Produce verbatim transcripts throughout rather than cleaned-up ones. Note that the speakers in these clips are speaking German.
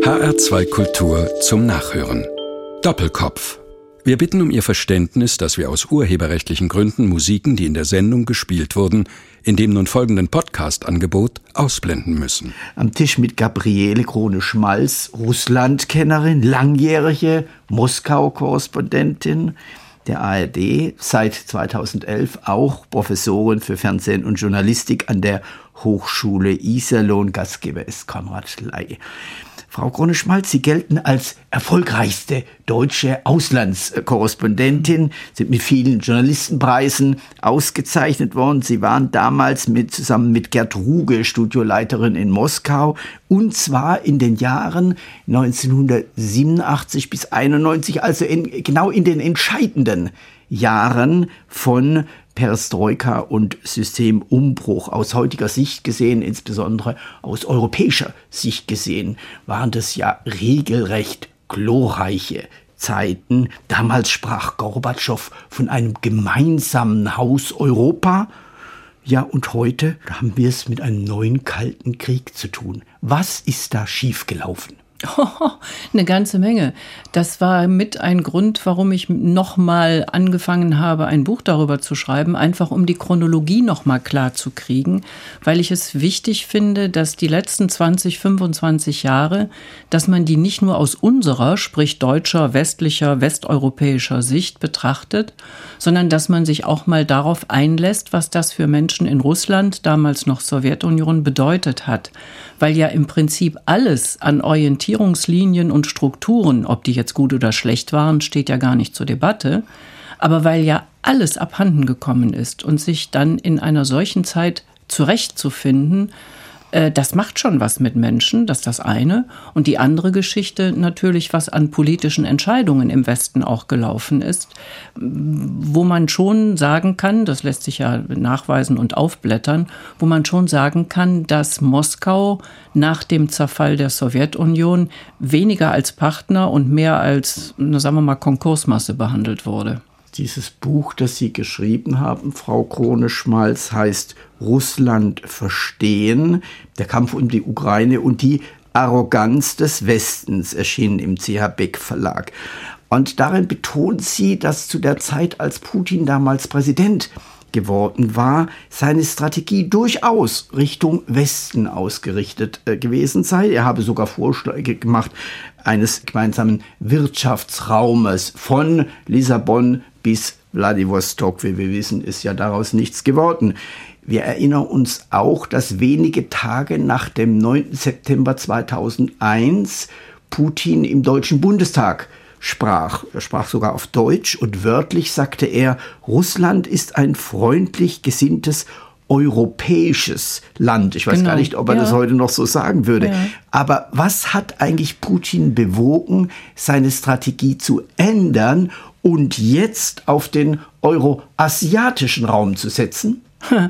H R zwei Kultur zum Nachhören. Doppelkopf. Wir bitten um Ihr Verständnis, dass wir aus urheberrechtlichen Gründen Musiken, die in der Sendung gespielt wurden, in dem nun folgenden Podcast-Angebot ausblenden müssen. Am Tisch mit Gabriele Krone-Schmalz, Russland-Kennerin, langjährige Moskau-Korrespondentin der A R D, seit zweitausendelf auch Professorin für Fernsehen und Journalistik an der Hochschule Iserlohn. Gastgeber ist Konrad Ley. Frau Krone-Schmalz, Sie gelten als erfolgreichste deutsche Auslandskorrespondentin, sind mit vielen Journalistenpreisen ausgezeichnet worden. Sie waren damals mit, zusammen mit Gerd Ruge Studioleiterin in Moskau, und zwar in den Jahren neunzehnhundertsiebenundachtzig bis einundneunzig, also in, genau in den entscheidenden Jahren von Perestroika und Systemumbruch. Aus heutiger Sicht gesehen, insbesondere aus europäischer Sicht gesehen, waren das ja regelrecht glorreiche Zeiten. Damals sprach Gorbatschow von einem gemeinsamen Haus Europa. Ja, und heute haben wir es mit einem neuen Kalten Krieg zu tun. Was ist da schiefgelaufen? Oh, eine ganze Menge. Das war mit ein Grund, warum ich nochmal angefangen habe, ein Buch darüber zu schreiben, einfach um die Chronologie nochmal klar zu kriegen, weil ich es wichtig finde, dass die letzten zwanzig, fünfundzwanzig Jahre, dass man die nicht nur aus unserer, sprich deutscher, westlicher, westeuropäischer Sicht betrachtet, sondern dass man sich auch mal darauf einlässt, was das für Menschen in Russland, damals noch Sowjetunion, bedeutet hat. Weil ja im Prinzip alles an Orientierungslinien und Strukturen, ob die jetzt gut oder schlecht waren, steht ja gar nicht zur Debatte. Aber weil ja alles abhanden gekommen ist und sich dann in einer solchen Zeit zurechtzufinden, äh, das macht schon was mit Menschen, das ist das eine. Und die andere Geschichte natürlich, was an politischen Entscheidungen im Westen auch gelaufen ist, wo man schon sagen kann, das lässt sich ja nachweisen und aufblättern, wo man schon sagen kann, dass Moskau nach dem Zerfall der Sowjetunion weniger als Partner und mehr als, sagen wir mal, Konkursmasse behandelt wurde. Dieses Buch, das Sie geschrieben haben, Frau Krone-Schmalz, heißt Russland verstehen, der Kampf um die Ukraine und die Arroganz des Westens, erschienen im C H Beck Verlag. Und darin betont sie, dass zu der Zeit, als Putin damals Präsident geworden war, seine Strategie durchaus Richtung Westen ausgerichtet äh, gewesen sei. Er habe sogar Vorschläge gemacht eines gemeinsamen Wirtschaftsraumes von Lissabon bis Wladiwostok. Wie wir wissen, ist ja daraus nichts geworden. Wir erinnern uns auch, dass wenige Tage nach dem neunten September zweitausendeins Putin im Deutschen Bundestag sprach. Er sprach sogar auf Deutsch und wörtlich sagte er, Russland ist ein freundlich gesinntes europäisches Land. Ich weiß genau. gar nicht, ob er ja. das heute noch so sagen würde. Ja. Aber was hat eigentlich Putin bewogen, seine Strategie zu ändern und jetzt auf den euroasiatischen Raum zu setzen?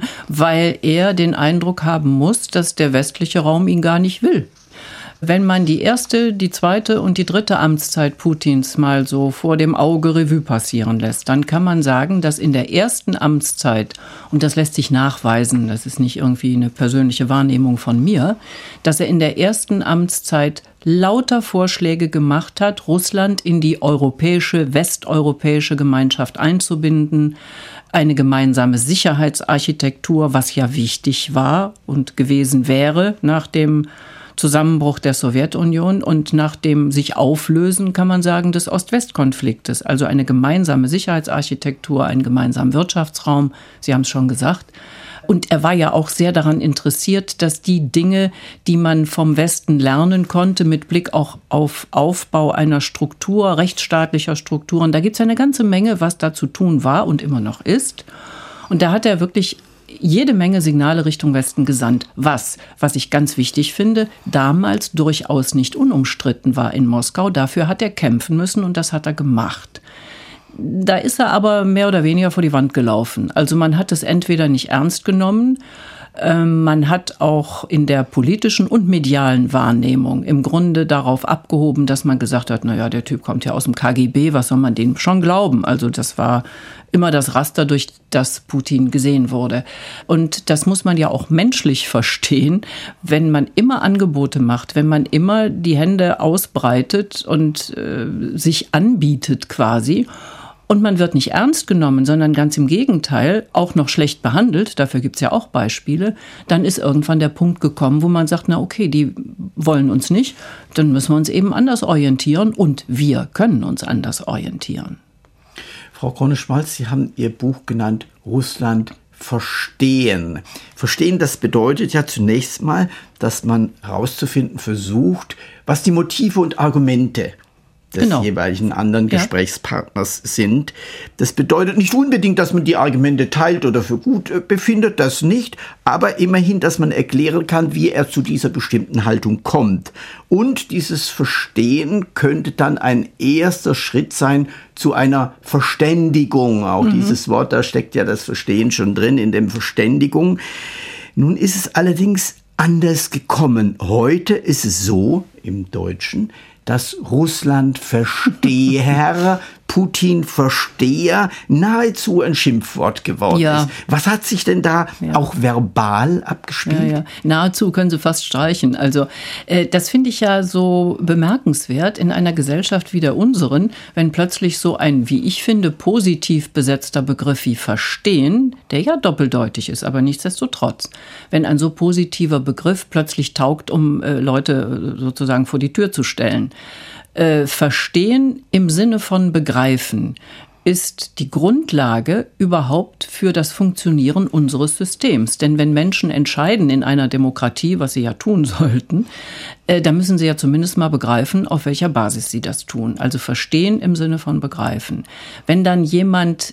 Weil er den Eindruck haben muss, dass der westliche Raum ihn gar nicht will. Wenn man die erste, die zweite und die dritte Amtszeit Putins mal so vor dem Auge Revue passieren lässt, dann kann man sagen, dass in der ersten Amtszeit, und das lässt sich nachweisen, das ist nicht irgendwie eine persönliche Wahrnehmung von mir, dass er in der ersten Amtszeit lauter Vorschläge gemacht hat, Russland in die europäische, westeuropäische Gemeinschaft einzubinden, eine gemeinsame Sicherheitsarchitektur, was ja wichtig war und gewesen wäre nach dem Zusammenbruch der Sowjetunion und nach dem sich Auflösen, kann man sagen, des Ost-West-Konfliktes. Also eine gemeinsame Sicherheitsarchitektur, einen gemeinsamen Wirtschaftsraum, Sie haben es schon gesagt. Und er war ja auch sehr daran interessiert, dass die Dinge, die man vom Westen lernen konnte, mit Blick auch auf Aufbau einer Struktur, rechtsstaatlicher Strukturen, da gibt es eine ganze Menge, was da zu tun war und immer noch ist. Und da hat er wirklich jede Menge Signale Richtung Westen gesandt. Was, was ich ganz wichtig finde, damals durchaus nicht unumstritten war in Moskau. Dafür hat er kämpfen müssen und das hat er gemacht. Da ist er aber mehr oder weniger vor die Wand gelaufen. Also man hat es entweder nicht ernst genommen Man hat auch in der politischen und medialen Wahrnehmung im Grunde darauf abgehoben, dass man gesagt hat, naja, der Typ kommt ja aus dem K G B, was soll man dem schon glauben? Also das war immer das Raster, durch das Putin gesehen wurde. Und das muss man ja auch menschlich verstehen, wenn man immer Angebote macht, wenn man immer die Hände ausbreitet und äh, sich anbietet quasi. Und man wird nicht ernst genommen, sondern ganz im Gegenteil, auch noch schlecht behandelt, dafür gibt's ja auch Beispiele, dann ist irgendwann der Punkt gekommen, wo man sagt, na okay, die wollen uns nicht, dann müssen wir uns eben anders orientieren und wir können uns anders orientieren. Frau Krone-Schmalz, Sie haben Ihr Buch genannt Russland verstehen. Verstehen, das bedeutet ja zunächst mal, dass man herauszufinden versucht, was die Motive und Argumente des genau. jeweiligen anderen ja. Gesprächspartners sind. Das bedeutet nicht unbedingt, dass man die Argumente teilt oder für gut äh, befindet, das nicht, aber immerhin, dass man erklären kann, wie er zu dieser bestimmten Haltung kommt. Und dieses Verstehen könnte dann ein erster Schritt sein zu einer Verständigung. Auch mhm. dieses Wort, da steckt ja das Verstehen schon drin, in dem Verständigung. Nun ist es allerdings anders gekommen. Heute ist es so, im Deutschen, dass Russland Versteher, Putin Versteher nahezu ein Schimpfwort geworden ja. ist. Was hat sich denn da ja. auch verbal abgespielt? Ja, ja. Nahezu können Sie fast streichen. Also äh, das finde ich ja so bemerkenswert in einer Gesellschaft wie der unseren, wenn plötzlich so ein, wie ich finde, positiv besetzter Begriff wie Verstehen, der ja doppeldeutig ist, aber nichtsdestotrotz, wenn ein so positiver Begriff plötzlich taugt, um äh, Leute sozusagen vor die Tür zu stellen. Äh, Verstehen im Sinne von begreifen ist die Grundlage überhaupt für das Funktionieren unseres Systems. Denn wenn Menschen entscheiden in einer Demokratie, was sie ja tun sollten, äh, dann müssen sie ja zumindest mal begreifen, auf welcher Basis sie das tun. Also verstehen im Sinne von begreifen. Wenn dann jemand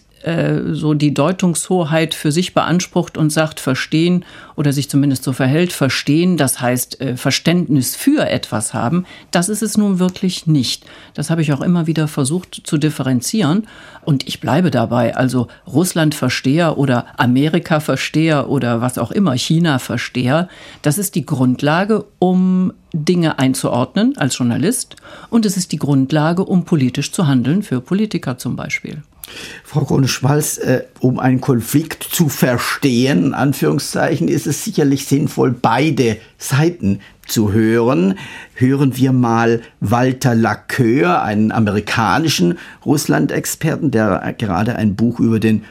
so die Deutungshoheit für sich beansprucht und sagt, verstehen oder sich zumindest so verhält, verstehen, das heißt äh, Verständnis für etwas haben, das ist es nun wirklich nicht. Das habe ich auch immer wieder versucht zu differenzieren und ich bleibe dabei. Also Russland-Versteher oder Amerika-Versteher oder was auch immer, China-Versteher, das ist die Grundlage, um Dinge einzuordnen als Journalist und es ist die Grundlage, um politisch zu handeln, für Politiker zum Beispiel. Frau Krone-Schmalz, äh, um einen Konflikt zu verstehen, in Anführungszeichen, ist es sicherlich sinnvoll, beide Seiten zu hören. Hören wir mal Walter Laqueur, einen amerikanischen Russland-Experten, der gerade ein Buch über den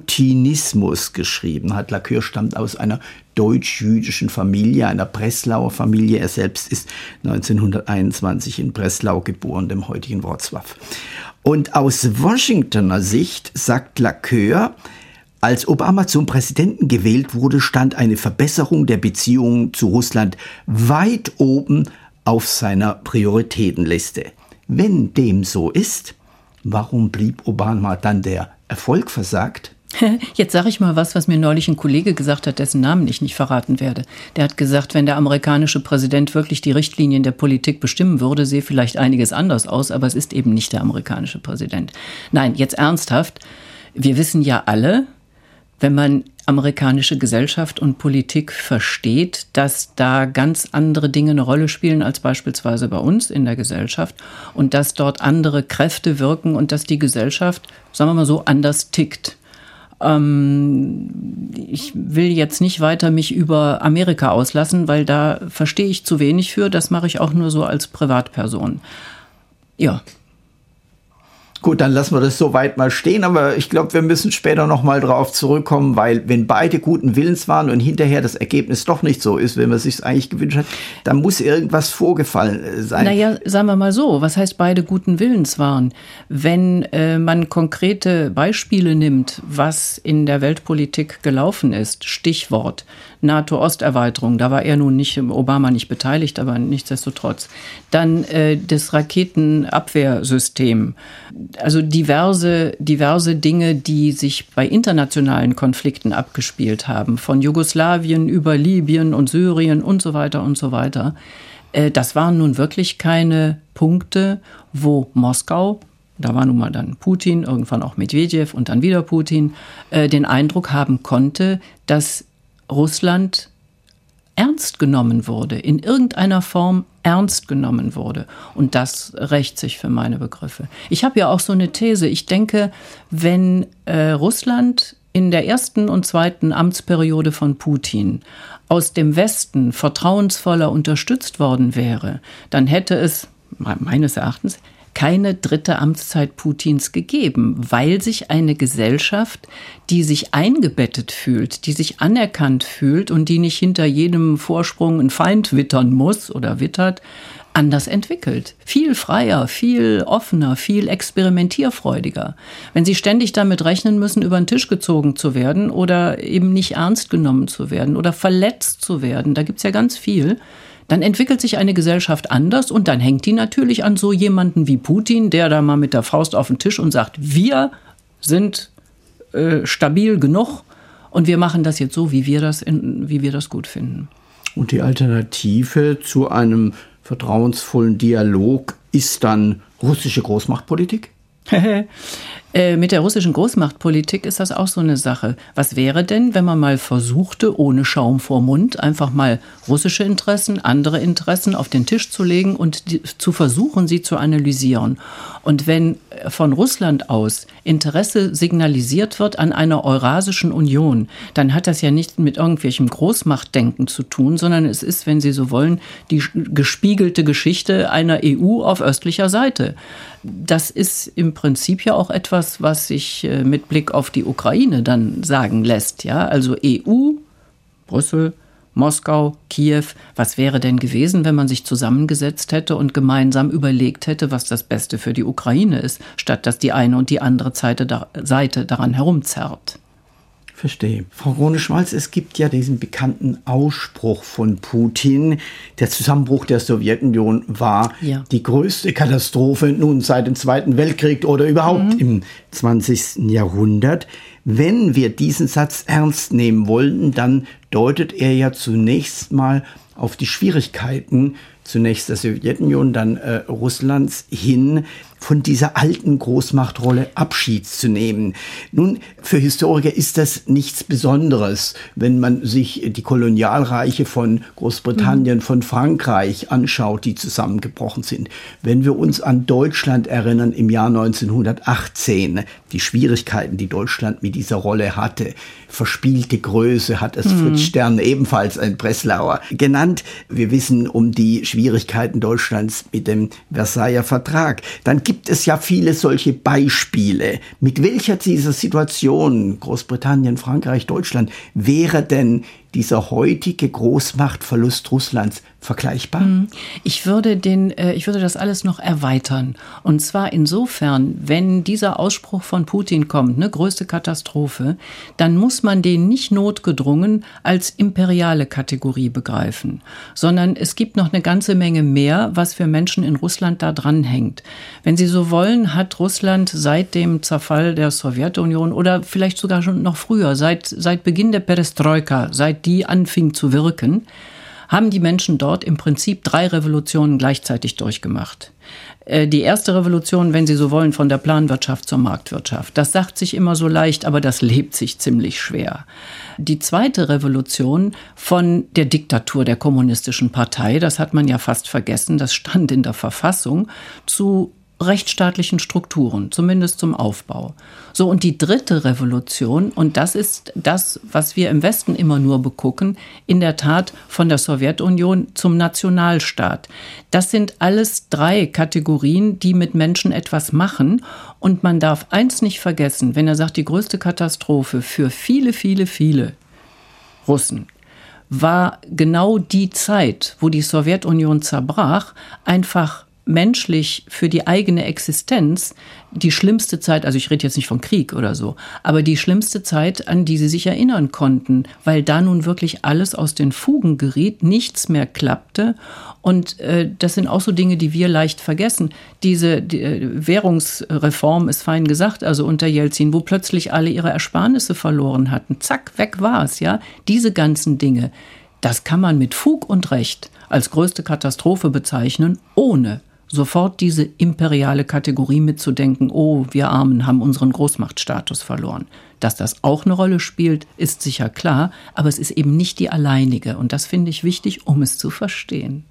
Putinismus geschrieben hat. Laqueur stammt aus einer deutsch-jüdischen Familie, einer Breslauer Familie. Er selbst ist neunzehnhunderteinundzwanzig in Breslau geboren, dem heutigen Wrocław. Und aus Washingtoner Sicht sagt Laqueur, als Obama zum Präsidenten gewählt wurde, stand eine Verbesserung der Beziehungen zu Russland weit oben auf seiner Prioritätenliste. Wenn dem so ist, warum blieb Obama dann der Erfolg versagt? Jetzt sage ich mal was, was mir neulich ein Kollege gesagt hat, dessen Namen ich nicht verraten werde. Der hat gesagt, wenn der amerikanische Präsident wirklich die Richtlinien der Politik bestimmen würde, sähe vielleicht einiges anders aus, aber es ist eben nicht der amerikanische Präsident. Nein, jetzt ernsthaft. Wir wissen ja alle, wenn man amerikanische Gesellschaft und Politik versteht, dass da ganz andere Dinge eine Rolle spielen als beispielsweise bei uns in der Gesellschaft und dass dort andere Kräfte wirken und dass die Gesellschaft, sagen wir mal so, anders tickt. Ich will jetzt nicht weiter mich über Amerika auslassen, weil da verstehe ich zu wenig für. Das mache ich auch nur so als Privatperson. Ja. Gut, dann lassen wir das so weit mal stehen, aber ich glaube, wir müssen später noch mal drauf zurückkommen, weil wenn beide guten Willens waren und hinterher das Ergebnis doch nicht so ist, wenn man sich es eigentlich gewünscht hat, dann muss irgendwas vorgefallen sein. Naja, sagen wir mal so, was heißt beide guten Willens waren? Wenn äh, man konkrete Beispiele nimmt, was in der Weltpolitik gelaufen ist, Stichwort NATO-Osterweiterung, da war er nun nicht, Obama nicht beteiligt, aber nichtsdestotrotz. Dann äh, das Raketenabwehrsystem, also diverse, diverse Dinge, die sich bei internationalen Konflikten abgespielt haben, von Jugoslawien über Libyen und Syrien und so weiter und so weiter. Äh, das waren nun wirklich keine Punkte, wo Moskau, da war nun mal dann Putin, irgendwann auch Medvedev und dann wieder Putin, äh, den Eindruck haben konnte, dass Russland ernst genommen wurde, in irgendeiner Form ernst genommen wurde. Und das rächt sich für meine Begriffe. Ich habe ja auch so eine These. Ich denke, wenn äh, Russland in der ersten und zweiten Amtsperiode von Putin aus dem Westen vertrauensvoller unterstützt worden wäre, dann hätte es meines Erachtens keine dritte Amtszeit Putins gegeben, weil sich eine Gesellschaft, die sich eingebettet fühlt, die sich anerkannt fühlt und die nicht hinter jedem Vorsprung einen Feind wittern muss oder wittert, anders entwickelt. Viel freier, viel offener, viel experimentierfreudiger. Wenn sie ständig damit rechnen müssen, über den Tisch gezogen zu werden oder eben nicht ernst genommen zu werden oder verletzt zu werden, da gibt's ja ganz viel, dann entwickelt sich eine Gesellschaft anders und dann hängt die natürlich an so jemanden wie Putin, der da mal mit der Faust auf den Tisch und sagt, wir sind äh, stabil genug und wir machen das jetzt so, wie wir das, in, wie wir das gut finden. Und die Alternative zu einem vertrauensvollen Dialog ist dann russische Großmachtpolitik? äh, mit der russischen Großmachtpolitik ist das auch so eine Sache. Was wäre denn, wenn man mal versuchte, ohne Schaum vor Mund, einfach mal russische Interessen, andere Interessen auf den Tisch zu legen und die, zu versuchen, sie zu analysieren? Und wenn von Russland aus Interesse signalisiert wird an einer Eurasischen Union, dann hat das ja nicht mit irgendwelchem Großmachtdenken zu tun, sondern es ist, wenn Sie so wollen, die gespiegelte Geschichte einer E U auf östlicher Seite. Das ist im Prinzip ja auch etwas, was sich mit Blick auf die Ukraine dann sagen lässt. Ja? Also E U, Brüssel, Moskau, Kiew, was wäre denn gewesen, wenn man sich zusammengesetzt hätte und gemeinsam überlegt hätte, was das Beste für die Ukraine ist, statt dass die eine und die andere Seite, Seite daran herumzerrt. Verstehe. Frau Krone-Schmalz, es gibt ja diesen bekannten Ausspruch von Putin, der Zusammenbruch der Sowjetunion war ja. die größte Katastrophe nun seit dem Zweiten Weltkrieg oder überhaupt mhm. im zwanzigsten Jahrhundert. Wenn wir diesen Satz ernst nehmen wollten, dann deutet er ja zunächst mal auf die Schwierigkeiten, zunächst der Sowjetunion, dann äh, Russlands hin, von dieser alten Großmachtrolle Abschied zu nehmen. Nun, für Historiker ist das nichts Besonderes, wenn man sich die Kolonialreiche von Großbritannien, mhm. von Frankreich anschaut, die zusammengebrochen sind. Wenn wir uns an Deutschland erinnern im Jahr neunzehnhundertachtzehn, die Schwierigkeiten, die Deutschland mit dieser Rolle hatte, verspielte Größe hat es mhm. Fritz Stern, ebenfalls ein Breslauer, genannt. Wir wissen um die Schwierigkeiten Deutschlands mit dem Versailler Vertrag. Dann gibt es ja viele solche Beispiele. Mit welcher dieser Situationen, Großbritannien, Frankreich, Deutschland, wäre denn dieser heutige Großmachtverlust Russlands vergleichbar? Ich würde den, ich würde das alles noch erweitern. Und zwar insofern, wenn dieser Ausspruch von Putin kommt, ne, größte Katastrophe, dann muss man den nicht notgedrungen als imperiale Kategorie begreifen, sondern es gibt noch eine ganze Menge mehr, was für Menschen in Russland da dranhängt. Wenn Sie so wollen, hat Russland seit dem Zerfall der Sowjetunion oder vielleicht sogar schon noch früher, seit, seit Beginn der Perestroika, seit die anfing zu wirken, haben die Menschen dort im Prinzip drei Revolutionen gleichzeitig durchgemacht. Die erste Revolution, wenn Sie so wollen, von der Planwirtschaft zur Marktwirtschaft. Das sagt sich immer so leicht, aber das lebt sich ziemlich schwer. Die zweite Revolution von der Diktatur der kommunistischen Partei, das hat man ja fast vergessen, das stand in der Verfassung, zu rechtsstaatlichen Strukturen, zumindest zum Aufbau. So, und die dritte Revolution, und das ist das, was wir im Westen immer nur begucken, in der Tat von der Sowjetunion zum Nationalstaat. Das sind alles drei Kategorien, die mit Menschen etwas machen. Und man darf eins nicht vergessen, wenn er sagt, die größte Katastrophe für viele, viele, viele Russen war genau die Zeit, wo die Sowjetunion zerbrach, einfach menschlich für die eigene Existenz die schlimmste Zeit, also ich rede jetzt nicht von Krieg oder so, aber die schlimmste Zeit, an die sie sich erinnern konnten, weil da nun wirklich alles aus den Fugen geriet, nichts mehr klappte. Und äh, das sind auch so Dinge, die wir leicht vergessen. Diese die, äh, Währungsreform ist fein gesagt, also unter Jelzin, wo plötzlich alle ihre Ersparnisse verloren hatten. Zack, weg war es, ja. Diese ganzen Dinge, das kann man mit Fug und Recht als größte Katastrophe bezeichnen, ohne sofort diese imperiale Kategorie mitzudenken, oh, wir Armen haben unseren Großmachtstatus verloren. Dass das auch eine Rolle spielt, ist sicher klar, aber es ist eben nicht die alleinige. Und das finde ich wichtig, um es zu verstehen.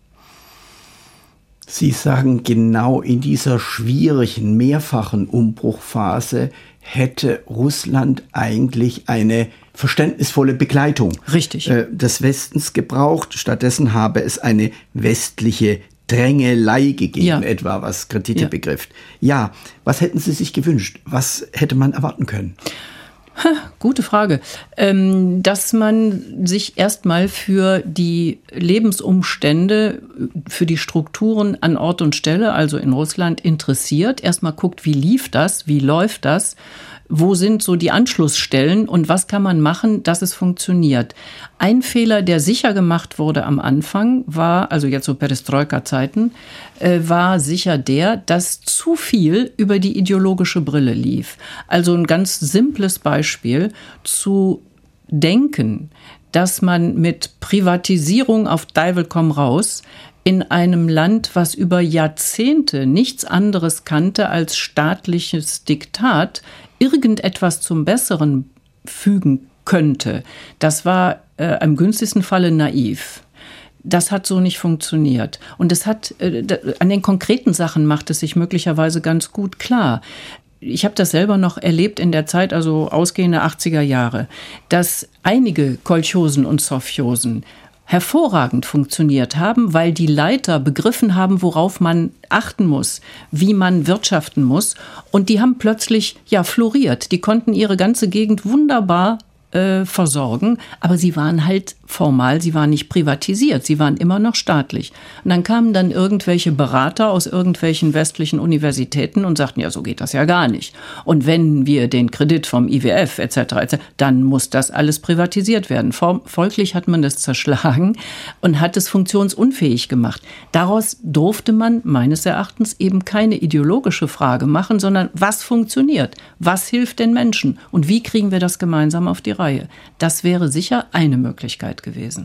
Sie sagen, genau in dieser schwierigen, mehrfachen Umbruchphase hätte Russland eigentlich eine verständnisvolle Begleitung Richtig. Äh, des Westens gebraucht. Stattdessen habe es eine westliche Drängelei gegeben, ja. etwa was Kredite ja. betrifft. Ja, was hätten Sie sich gewünscht? Was hätte man erwarten können? Ha, gute Frage. Ähm, dass man sich erstmal für die Lebensumstände, für die Strukturen an Ort und Stelle, also in Russland, interessiert. Erstmal guckt, wie lief das, wie läuft das, wo sind so die Anschlussstellen und was kann man machen, dass es funktioniert. Ein Fehler, der sicher gemacht wurde am Anfang, war, also jetzt so Perestroika-Zeiten, äh, war sicher der, dass zu viel über die ideologische Brille lief. Also ein ganz simples Beispiel, zu denken, dass man mit Privatisierung auf Teufel komm raus in einem Land, was über Jahrzehnte nichts anderes kannte als staatliches Diktat, irgendetwas zum Besseren fügen könnte, das war äh, im günstigsten Falle naiv. Das hat so nicht funktioniert. Und es hat, äh, an den konkreten Sachen macht es sich möglicherweise ganz gut klar. Ich habe das selber noch erlebt in der Zeit, also ausgehende achtziger Jahre, dass einige Kolchosen und Sowchosen hervorragend funktioniert haben, weil die Leiter begriffen haben, worauf man achten muss, wie man wirtschaften muss. Und die haben plötzlich ja floriert. Die konnten ihre ganze Gegend wunderbar äh, versorgen, aber sie waren halt formal, sie waren nicht privatisiert, sie waren immer noch staatlich. Und dann kamen dann irgendwelche Berater aus irgendwelchen westlichen Universitäten und sagten, ja, so geht das ja gar nicht. Und wenn wir den Kredit vom I W F et cetera et cetera, dann muss das alles privatisiert werden. Folglich hat man das zerschlagen und hat es funktionsunfähig gemacht. Daraus durfte man meines Erachtens eben keine ideologische Frage machen, sondern was funktioniert? Was hilft den Menschen? Und wie kriegen wir das gemeinsam auf die Reihe? Das wäre sicher eine Möglichkeit gewesen.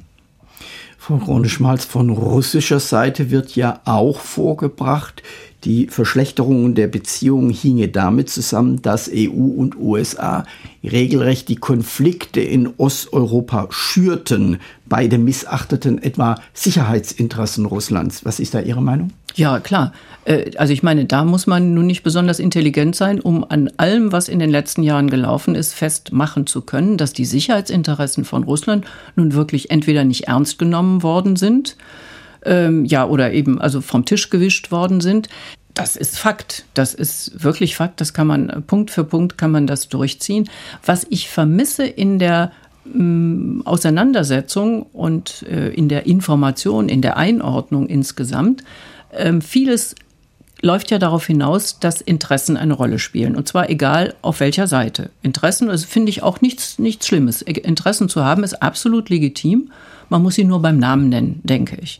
Frau Krone-Schmalz, von russischer Seite wird ja auch vorgebracht, die Verschlechterung der Beziehungen hinge damit zusammen, dass E U und U S A regelrecht die Konflikte in Osteuropa schürten. Beide missachteten etwa Sicherheitsinteressen Russlands. Was ist da Ihre Meinung? Ja, klar. Also ich meine, da muss man nun nicht besonders intelligent sein, um an allem, was in den letzten Jahren gelaufen ist, festmachen zu können, dass die Sicherheitsinteressen von Russland nun wirklich entweder nicht ernst genommen worden sind, ähm, ja, oder eben also vom Tisch gewischt worden sind. Das ist Fakt. Das ist wirklich Fakt. Das kann man, Punkt für Punkt kann man das durchziehen. Was ich vermisse in der ähm, Auseinandersetzung und äh, in der Information, in der Einordnung insgesamt, ähm, vieles läuft ja darauf hinaus, dass Interessen eine Rolle spielen. Und zwar egal auf welcher Seite. Interessen, das finde ich auch nichts, nichts Schlimmes. Interessen zu haben ist absolut legitim. Man muss sie nur beim Namen nennen, denke ich.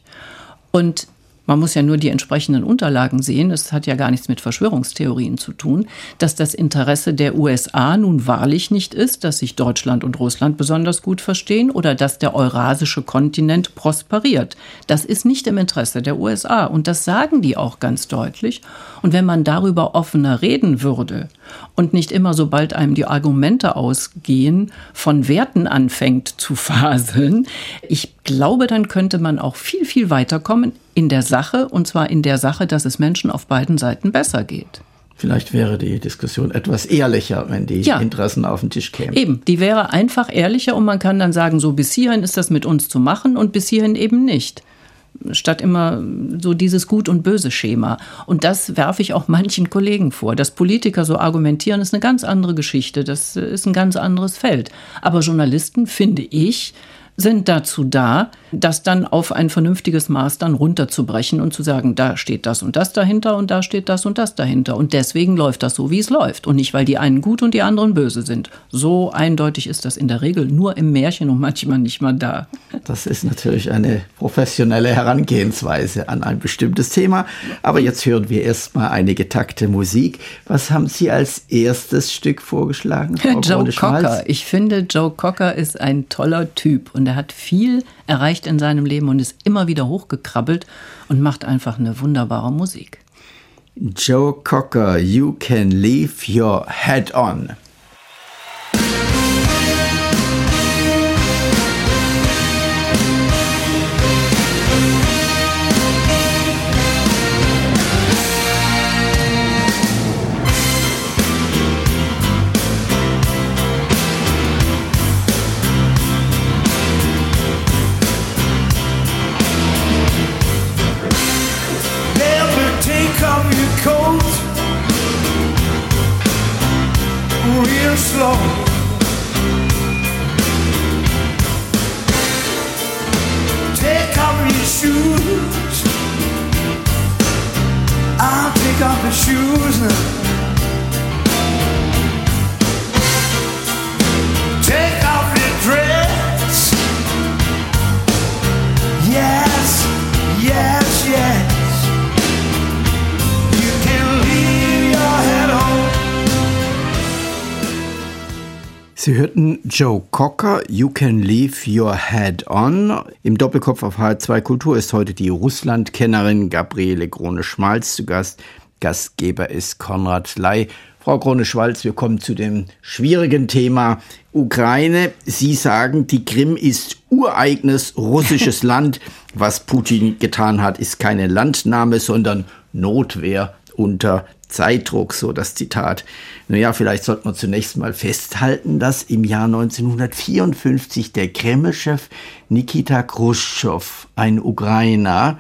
Und man muss ja nur die entsprechenden Unterlagen sehen. Es hat ja gar nichts mit Verschwörungstheorien zu tun, dass das Interesse der U S A nun wahrlich nicht ist, dass sich Deutschland und Russland besonders gut verstehen oder dass der eurasische Kontinent prosperiert. Das ist nicht im Interesse der U S A und das sagen die auch ganz deutlich. Und wenn man darüber offener reden würde und nicht immer, sobald einem die Argumente ausgehen, von Werten anfängt zu faseln, ich glaube, dann könnte man auch viel, viel weiterkommen in der Sache, und zwar in der Sache, dass es Menschen auf beiden Seiten besser geht. Vielleicht wäre die Diskussion etwas ehrlicher, wenn die ja. Interessen auf den Tisch kämen. Eben, die wäre einfach ehrlicher und man kann dann sagen, so bis hierhin ist das mit uns zu machen und bis hierhin eben nicht. Statt immer so dieses Gut- und Böse-Schema. Und das werfe ich auch manchen Kollegen vor. Dass Politiker so argumentieren, ist eine ganz andere Geschichte. Das ist ein ganz anderes Feld. Aber Journalisten, finde ich, sind dazu da, das dann auf ein vernünftiges Maß dann runterzubrechen und zu sagen, da steht das und das dahinter und da steht das und das dahinter. Und deswegen läuft das so, wie es läuft. Und nicht, weil die einen gut und die anderen böse sind. So eindeutig ist das in der Regel nur im Märchen und manchmal nicht mal da. Das ist natürlich eine professionelle Herangehensweise an ein bestimmtes Thema. Aber jetzt hören wir erstmal eine getakte Musik. Was haben Sie als erstes Stück vorgeschlagen, Frau Joe Cocker. Ich finde, Joe Cocker ist ein toller Typ und er hat viel erreicht in seinem Leben und ist immer wieder hochgekrabbelt und macht einfach eine wunderbare Musik. Joe Cocker, You Can Leave Your Head On. Slow. Take off your shoes. I'll take off the shoes now. Take off your dress. Yes, yes, yes. You can leave your head on. Sie hörten Joe Cocker, You Can Leave Your Head On. Im Doppelkopf auf H R zwei Kultur ist heute die Russlandkennerin Gabriele Krone-Schmalz zu Gast. Gastgeber ist Konrad Ley. Frau Krone-Schmalz, wir kommen zu dem schwierigen Thema Ukraine. Sie sagen, die Krim ist ureigenes russisches Land. Was Putin getan hat, ist keine Landnahme, sondern Notwehr unter Zeitdruck, so das Zitat. Naja, vielleicht sollte man zunächst mal festhalten, dass im Jahr neunzehnhundertvierundfünfzig der Kreml-Chef Nikita Chruschtschow, ein Ukrainer,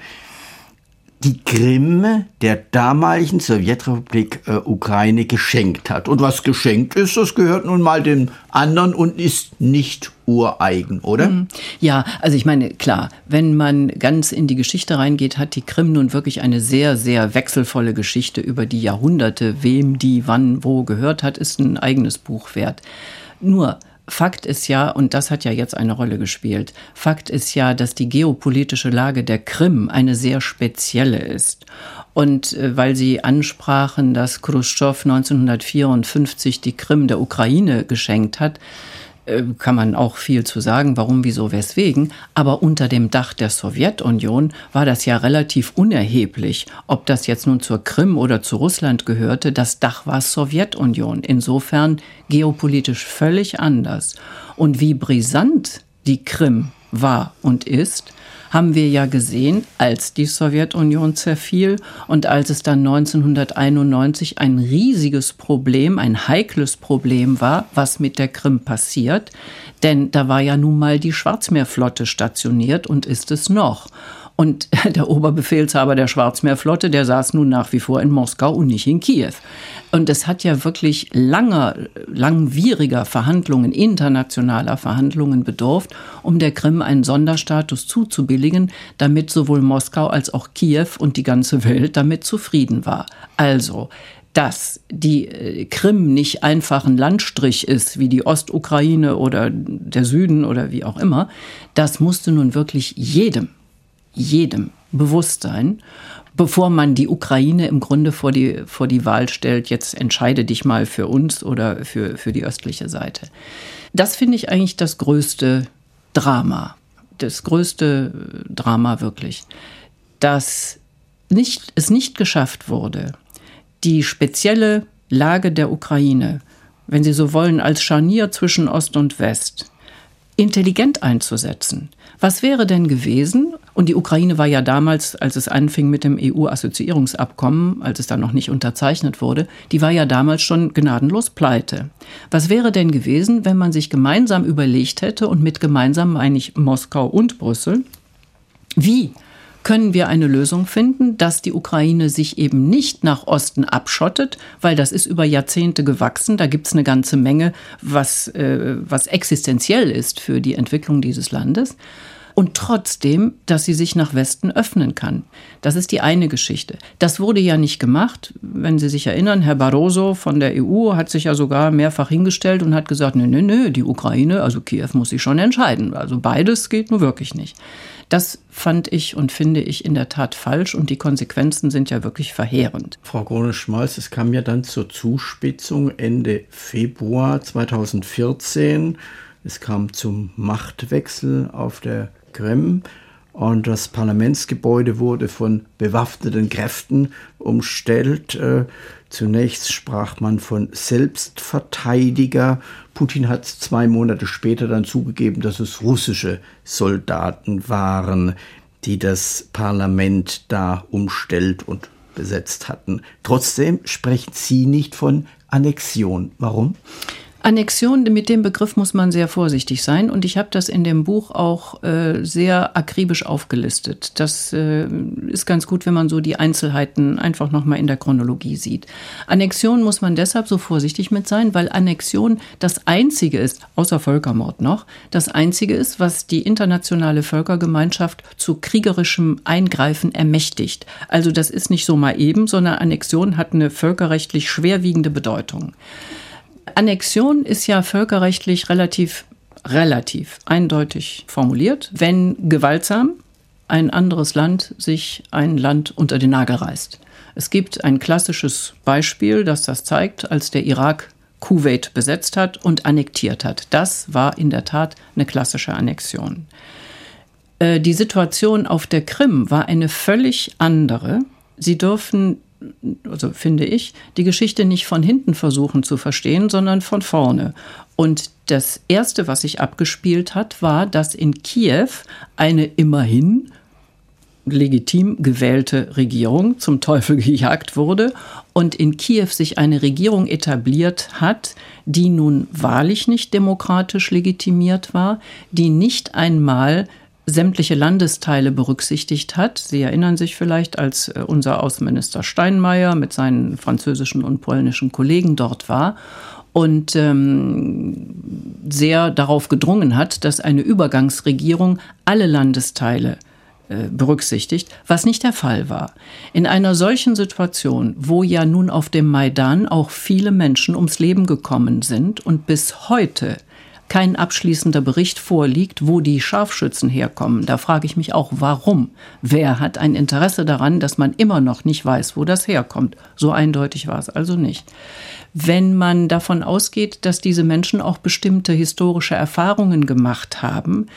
die Krim der damaligen Sowjetrepublik äh, Ukraine geschenkt hat. Und was geschenkt ist, das gehört nun mal dem anderen und ist nicht ureigen, oder? Ja, also ich meine, klar, wenn man ganz in die Geschichte reingeht, hat die Krim nun wirklich eine sehr, sehr wechselvolle Geschichte über die Jahrhunderte. Wem die wann wo gehört hat, ist ein eigenes Buch wert. Nur, Fakt ist ja, und das hat ja jetzt eine Rolle gespielt, Fakt ist ja, dass die geopolitische Lage der Krim eine sehr spezielle ist. Und äh, weil Sie ansprachen, dass Chruschtschow neunzehnhundertvierundfünfzig die Krim der Ukraine geschenkt hat, äh, kann man auch viel zu sagen, warum, wieso, weswegen. Aber unter dem Dach der Sowjetunion war das ja relativ unerheblich, ob das jetzt nun zur Krim oder zu Russland gehörte. Das Dach war Sowjetunion. Insofern geopolitisch völlig anders. Und wie brisant die Krim war und ist, haben wir ja gesehen, als die Sowjetunion zerfiel und als es dann neunzehnhunderteinundneunzig ein riesiges Problem, ein heikles Problem war, was mit der Krim passiert. Denn da war ja nun mal die Schwarzmeerflotte stationiert und ist es noch. Und der Oberbefehlshaber der Schwarzmeerflotte, der saß nun nach wie vor in Moskau und nicht in Kiew. Und es hat ja wirklich langer, langwieriger Verhandlungen, internationaler Verhandlungen bedurft, um der Krim einen Sonderstatus zuzubilligen, damit sowohl Moskau als auch Kiew und die ganze Welt damit zufrieden war. Also, dass die Krim nicht einfach ein Landstrich ist, wie die Ostukraine oder der Süden oder wie auch immer, das musste nun wirklich jedem jedem bewusst sein, bevor man die Ukraine im Grunde vor die, vor die Wahl stellt, jetzt entscheide dich mal für uns oder für, für die östliche Seite. Das finde ich eigentlich das größte Drama, das größte Drama wirklich, dass nicht, es nicht geschafft wurde, die spezielle Lage der Ukraine, wenn Sie so wollen, als Scharnier zwischen Ost und West, intelligent einzusetzen. Was wäre denn gewesen? Und die Ukraine war ja damals, als es anfing mit dem E U-Assoziierungsabkommen, als es dann noch nicht unterzeichnet wurde, die war ja damals schon gnadenlos pleite. Was wäre denn gewesen, wenn man sich gemeinsam überlegt hätte, und mit gemeinsam meine ich Moskau und Brüssel, wie können wir eine Lösung finden, dass die Ukraine sich eben nicht nach Osten abschottet, weil das ist über Jahrzehnte gewachsen. Da gibt es eine ganze Menge, was, äh, was existenziell ist für die Entwicklung dieses Landes. Und trotzdem, dass sie sich nach Westen öffnen kann. Das ist die eine Geschichte. Das wurde ja nicht gemacht. Wenn Sie sich erinnern, Herr Barroso von der E U hat sich ja sogar mehrfach hingestellt und hat gesagt, nö, nö, nö, die Ukraine, also Kiew muss sich schon entscheiden. Also beides geht nur wirklich nicht. Das fand ich und finde ich in der Tat falsch und die Konsequenzen sind ja wirklich verheerend. Frau Krone-Schmalz, es kam ja dann zur Zuspitzung Ende Februar zweitausendvierzehn. Es kam zum Machtwechsel auf der Krim und das Parlamentsgebäude wurde von bewaffneten Kräften umstellt. Zunächst sprach man von Selbstverteidiger. Putin hat zwei Monate später dann zugegeben, dass es russische Soldaten waren, die das Parlament da umstellt und besetzt hatten. Trotzdem sprechen Sie nicht von Annexion. Warum? Annexion, mit dem Begriff muss man sehr vorsichtig sein und ich habe das in dem Buch auch äh, sehr akribisch aufgelistet. Das äh, ist ganz gut, wenn man so die Einzelheiten einfach nochmal in der Chronologie sieht. Annexion muss man deshalb so vorsichtig mit sein, weil Annexion das Einzige ist, außer Völkermord noch, das Einzige ist, was die internationale Völkergemeinschaft zu kriegerischem Eingreifen ermächtigt. Also das ist nicht so mal eben, sondern Annexion hat eine völkerrechtlich schwerwiegende Bedeutung. Annexion ist ja völkerrechtlich relativ, relativ eindeutig formuliert, wenn gewaltsam ein anderes Land sich ein Land unter den Nagel reißt. Es gibt ein klassisches Beispiel, das das zeigt, als der Irak Kuwait besetzt hat und annektiert hat. Das war in der Tat eine klassische Annexion. Äh, die Situation auf der Krim war eine völlig andere. Sie dürfen, also finde ich, die Geschichte nicht von hinten versuchen zu verstehen, sondern von vorne. Und das Erste, was sich abgespielt hat, war, dass in Kiew eine immerhin legitim gewählte Regierung zum Teufel gejagt wurde und in Kiew sich eine Regierung etabliert hat, die nun wahrlich nicht demokratisch legitimiert war, die nicht einmal sämtliche Landesteile berücksichtigt hat. Sie erinnern sich vielleicht, als unser Außenminister Steinmeier mit seinen französischen und polnischen Kollegen dort war und ähm, sehr darauf gedrungen hat, dass eine Übergangsregierung alle Landesteile äh, berücksichtigt, was nicht der Fall war. In einer solchen Situation, wo ja nun auf dem Maidan auch viele Menschen ums Leben gekommen sind und bis heute kein abschließender Bericht vorliegt, wo die Scharfschützen herkommen. Da frage ich mich auch, warum? Wer hat ein Interesse daran, dass man immer noch nicht weiß, wo das herkommt? So eindeutig war es also nicht. Wenn man davon ausgeht, dass diese Menschen auch bestimmte historische Erfahrungen gemacht haben,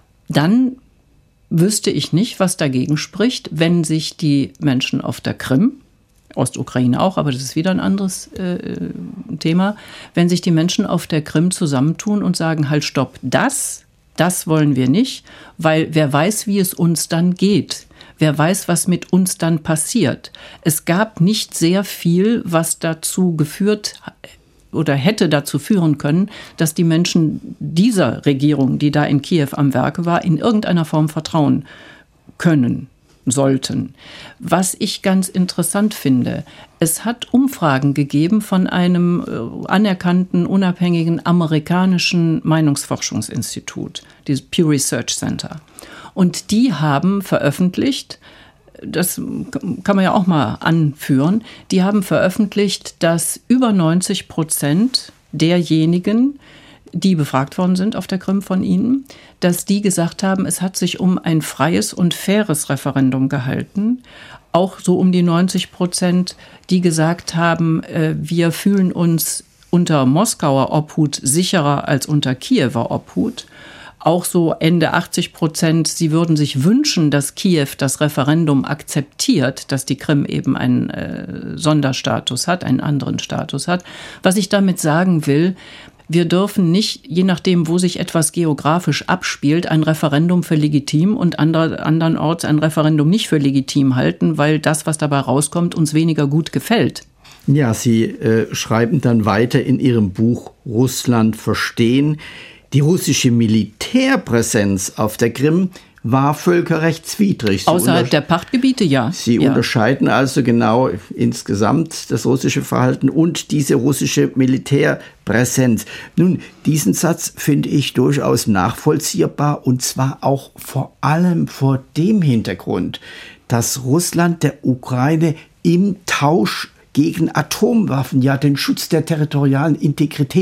dann wüsste ich nicht, was dagegen spricht, wenn sich die Menschen auf der Krim, Ostukraine auch, aber das ist wieder ein anderes äh, Thema, wenn sich die Menschen auf der Krim zusammentun und sagen, halt stopp, das, das wollen wir nicht, weil wer weiß, wie es uns dann geht. Wer weiß, was mit uns dann passiert. Es gab nicht sehr viel, was dazu geführt oder hätte dazu führen können, dass die Menschen dieser Regierung, die da in Kiew am Werke war, in irgendeiner Form vertrauen können. Sollten. Was ich ganz interessant finde, es hat Umfragen gegeben von einem äh, anerkannten, unabhängigen amerikanischen Meinungsforschungsinstitut, dieses Pew Research Center. Und die haben veröffentlicht, das kann man ja auch mal anführen, die haben veröffentlicht, dass über neunzig Prozent derjenigen, die befragt worden sind auf der Krim von ihnen, dass die gesagt haben, es hat sich um ein freies und faires Referendum gehalten. Auch so um die neunzig Prozent, die gesagt haben, äh, wir fühlen uns unter Moskauer Obhut sicherer als unter Kiewer Obhut. Auch so Ende achtzig Prozent, sie würden sich wünschen, dass Kiew das Referendum akzeptiert, dass die Krim eben einen äh, Sonderstatus hat, einen anderen Status hat. Was ich damit sagen will, wir dürfen nicht, je nachdem, wo sich etwas geografisch abspielt, ein Referendum für legitim und ander, andernorts ein Referendum nicht für legitim halten, weil das, was dabei rauskommt, uns weniger gut gefällt. Ja, Sie äh, schreiben dann weiter in Ihrem Buch Russland verstehen. Die russische Militärpräsenz auf der Krim war völkerrechtswidrig. Sie Außerhalb der Pachtgebiete, ja. Sie ja. unterscheiden also genau insgesamt das russische Verhalten und diese russische Militärpräsenz. Nun, diesen Satz finde ich durchaus nachvollziehbar und zwar auch vor allem vor dem Hintergrund, dass Russland der Ukraine im Tausch gegen Atomwaffen ja den Schutz der territorialen Integrität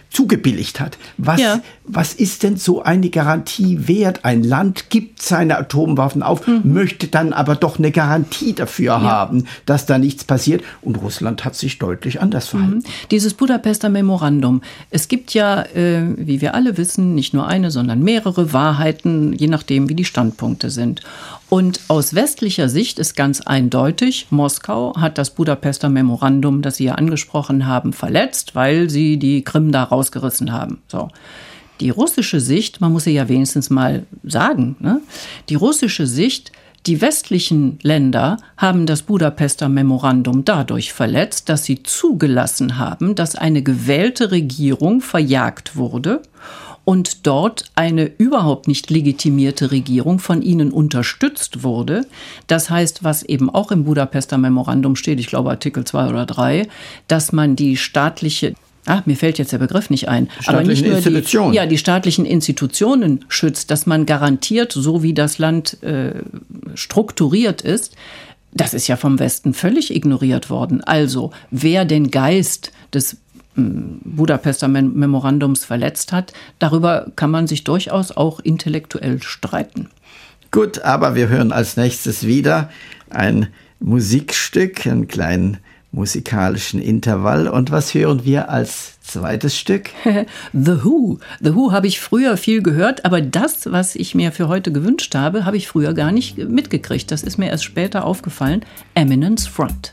zugebilligt hat. Was, Ja. was ist denn so eine Garantie wert? Ein Land gibt seine Atomwaffen auf, mhm. möchte dann aber doch eine Garantie dafür ja. haben, dass da nichts passiert. Und Russland hat sich deutlich anders verhalten. Mhm. Dieses Budapester Memorandum. Es gibt ja, äh, wie wir alle wissen, nicht nur eine, sondern mehrere Wahrheiten, je nachdem, wie die Standpunkte sind. Und aus westlicher Sicht ist ganz eindeutig, Moskau hat das Budapester Memorandum, das Sie ja angesprochen haben, verletzt, weil sie die Krim da rausgerissen haben. So. Die russische Sicht, man muss sie ja wenigstens mal sagen, ne? Die russische Sicht, die westlichen Länder haben das Budapester Memorandum dadurch verletzt, dass sie zugelassen haben, dass eine gewählte Regierung verjagt wurde und dort eine überhaupt nicht legitimierte Regierung von ihnen unterstützt wurde. Das heißt, was eben auch im Budapester Memorandum steht, ich glaube Artikel zwei oder drei, dass man die staatliche, ach, mir fällt jetzt der Begriff nicht ein, aber nicht nur die, ja, die staatlichen Institutionen schützt, dass man garantiert, so wie das Land äh, strukturiert ist. Das ist ja vom Westen völlig ignoriert worden. Also, wer den Geist des Budapester Memorandums verletzt hat, darüber kann man sich durchaus auch intellektuell streiten. Gut, aber wir hören als nächstes wieder ein Musikstück, einen kleinen musikalischen Intervall. Und was hören wir als zweites Stück? The Who. The Who habe ich früher viel gehört, aber das, was ich mir für heute gewünscht habe, habe ich früher gar nicht mitgekriegt. Das ist mir erst später aufgefallen. Eminence Front.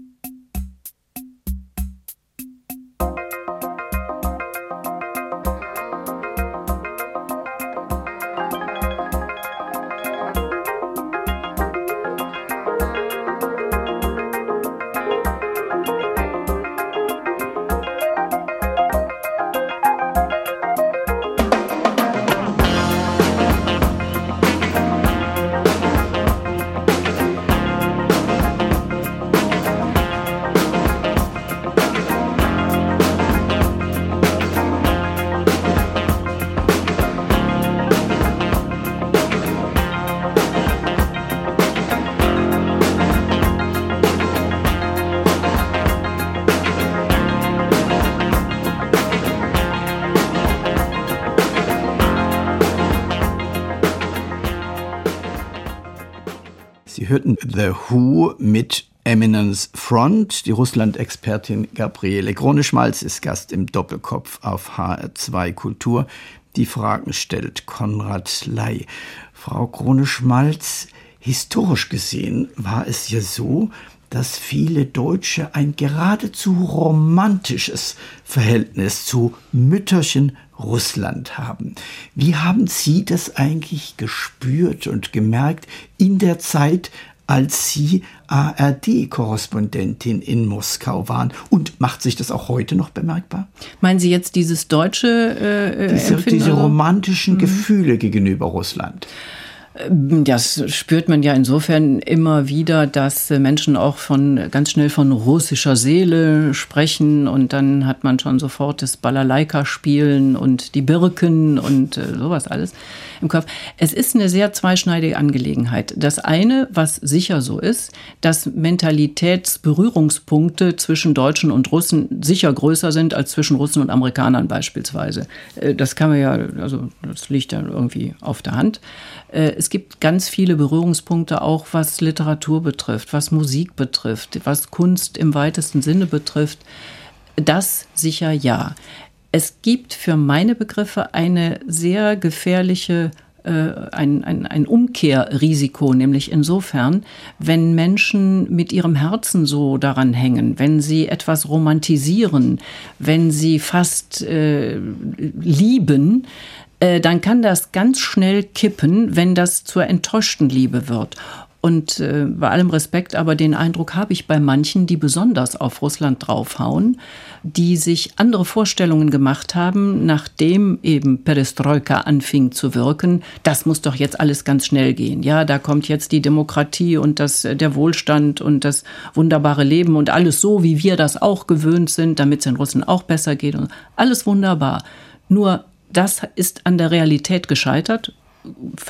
Sie hörten The Who mit Eminence Front. Die Russland-Expertin Gabriele Kroneschmalz ist Gast im Doppelkopf auf H R zwei Kultur. Die Fragen stellt Konrad Ley. Frau Kroneschmalz, historisch gesehen war es ja so, dass viele Deutsche ein geradezu romantisches Verhältnis zu Mütterchen Russland haben. Wie haben Sie das eigentlich gespürt und gemerkt in der Zeit, als Sie A R D-Korrespondentin in Moskau waren? Und macht sich das auch heute noch bemerkbar? Meinen Sie jetzt dieses deutsche äh, diese, diese romantischen mhm. Gefühle gegenüber Russland? Das spürt man ja insofern immer wieder, dass Menschen auch von ganz schnell von russischer Seele sprechen und dann hat man schon sofort das Balalaika-Spielen und die Birken und äh, sowas alles im Kopf. Es ist eine sehr zweischneidige Angelegenheit. Das eine, was sicher so ist, dass Mentalitätsberührungspunkte zwischen Deutschen und Russen sicher größer sind als zwischen Russen und Amerikanern beispielsweise. Das kann man ja, also das liegt ja irgendwie auf der Hand. Es gibt ganz viele Berührungspunkte auch, was Literatur betrifft, was Musik betrifft, was Kunst im weitesten Sinne betrifft. Das sicher ja. Es gibt für meine Begriffe eine sehr gefährliche, äh, ein, ein, ein Umkehrrisiko, nämlich insofern, wenn Menschen mit ihrem Herzen so daran hängen, wenn sie etwas romantisieren, wenn sie fast äh, lieben, dann kann das ganz schnell kippen, wenn das zur enttäuschten Liebe wird. Und äh, bei allem Respekt, aber den Eindruck habe ich bei manchen, die besonders auf Russland draufhauen, die sich andere Vorstellungen gemacht haben, nachdem eben Perestroika anfing zu wirken. Das muss doch jetzt alles ganz schnell gehen. Ja, da kommt jetzt die Demokratie und das, der Wohlstand und das wunderbare Leben und alles so, wie wir das auch gewöhnt sind, damit es den Russen auch besser geht. Und alles wunderbar. Nur das ist an der Realität gescheitert,